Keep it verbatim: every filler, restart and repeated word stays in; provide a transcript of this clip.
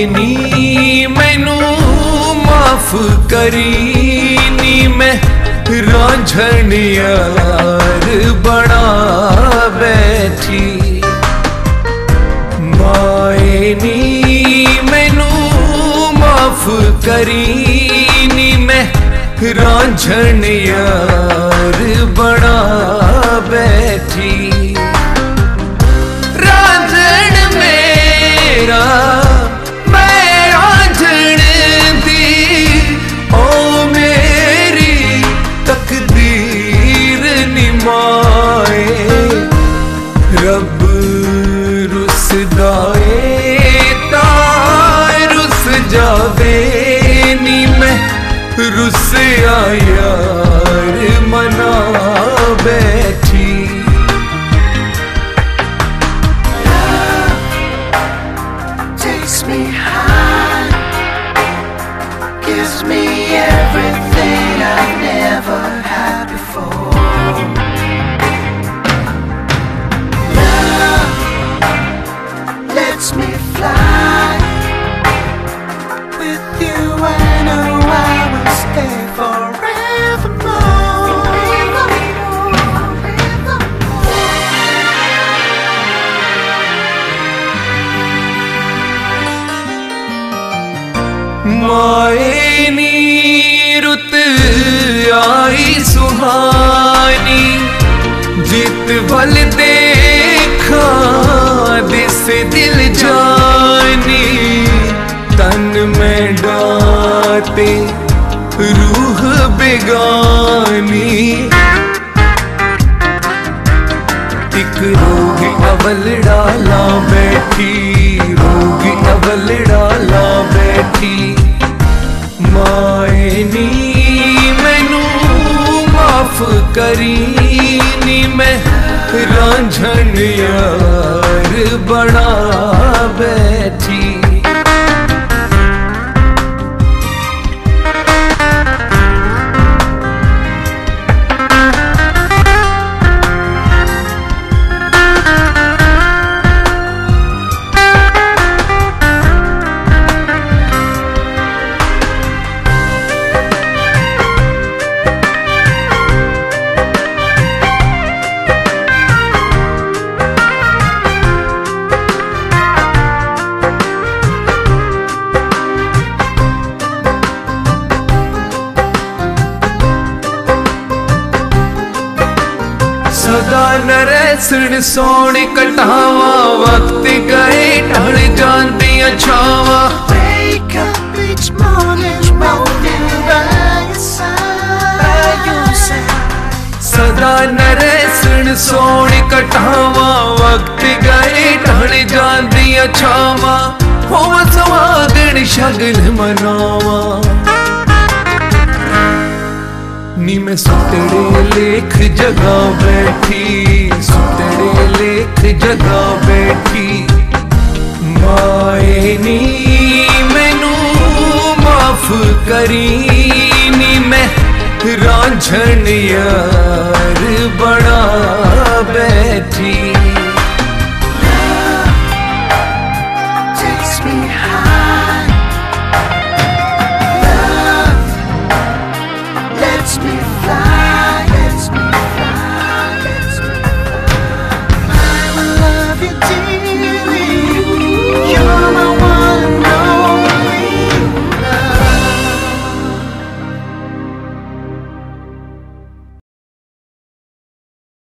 नी मैनू माफ करी नी मैं रांझण यार बना बैठी। माए नी मैनू माफ करी नी मैं रांझण यार बना बैठी। रांझण मेरा मैं रांझण दी ओ मेरी तकदीर निमाए। रब रुसदाए ताए रुस जावे नी मैं रुसया यार मना बैठी। Takes me high, gives me everything I never had before. Love lets me fly. With you I know I will stay forevermore. माए नी रुत आई सुहानी जित वल देखा दिस दिल जानी। तन में डाते रूह बेगानी एक रोग अवल डाला बैठी रोग अवल डाला बैठी। माए नी मैनू माफ करी नी मैं रांझण यार बना बैठी। सदा नरैसण सोने कटावा वक्त गए ढल जांदियां Chhaava. Wake up each morning, walking by your side. सदा नरैसण सोने कटावा वक्त गए ढल जांदियां छावा। होवा सुहागण शगन मनावा नी मैं सुतड़े लेख जगा बैठी सुतड़े लेख जगा बैठी। माए नी मैनू माफ करी नी मैं रांझण यार बना बैठी।